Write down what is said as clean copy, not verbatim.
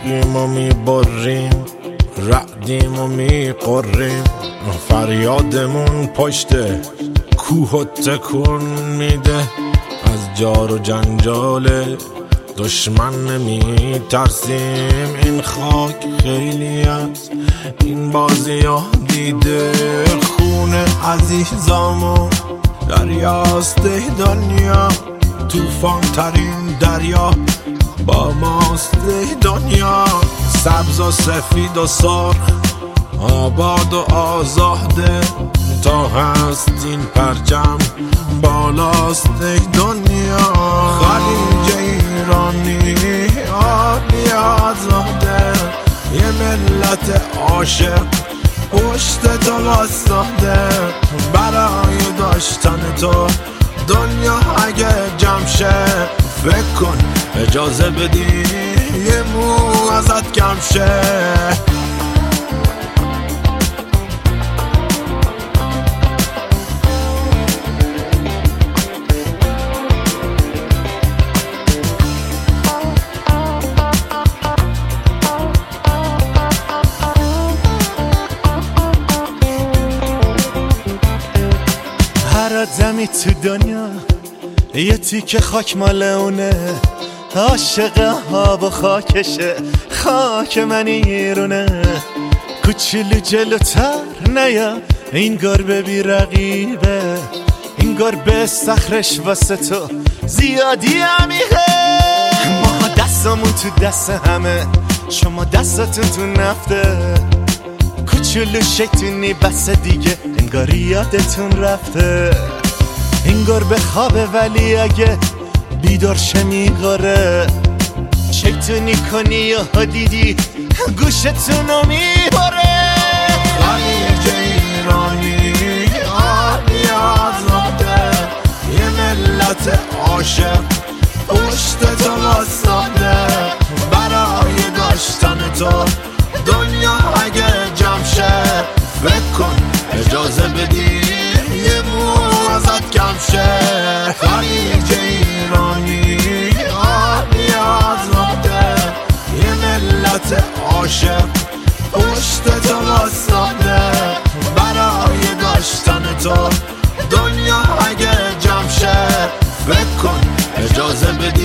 تیغیم و میبریم، رعدیم و میقریم، فریادمون پشت کوه و تکون میده. از جار و جنجال دشمن نمی ترسیم، این خاک خیلی از این بازی ها دیده. خون عزیزامون دریاست دنیا، توفان ترین دریا با ماست دنیا. سبز و سفید و سرخ، آباد و آزاده، تا هست این پرچم بالاست دنیا. خلیج ایرانی آبی آزاده، یه ملت عاشق پشت تو واسطه. برای داشتن تو دنیا اگه جمع شه، فکر کن اجازه بدی یه مو ازت کم شه. هر آدمی تو دنیا یه تیکه خاک مال اونه، عاشق آب و خاکشه، خاک من ایرونه. کوچولو جلوتر نیا، این گربه بی رقیبه، این گربه صخرش واسه تو زیادی عمیقه. ما دستمون تو دست همه، شما دستتون تو نفته. کوچولو شیطونی بس دیگه، انگار یادتون رفته. این گربه خوابه ولی اگه بیدار شه میقاره. شیطونی کنی یا دیدی گوشتونو میباره. خلیج ایرانی آبی آزاده، یه ملت عاشق پشت تو واسطه. برای داشتن تو دنیا اگه جمع شه، فکر کن اجازه بدی یه مو ازت کم شه. خلیج ایرانی آبی آزاده، یه ملت عاشق پشت تو واسطه. برای داشتن تو دنیا اگه جمع شه، فکر کن اجازه بدی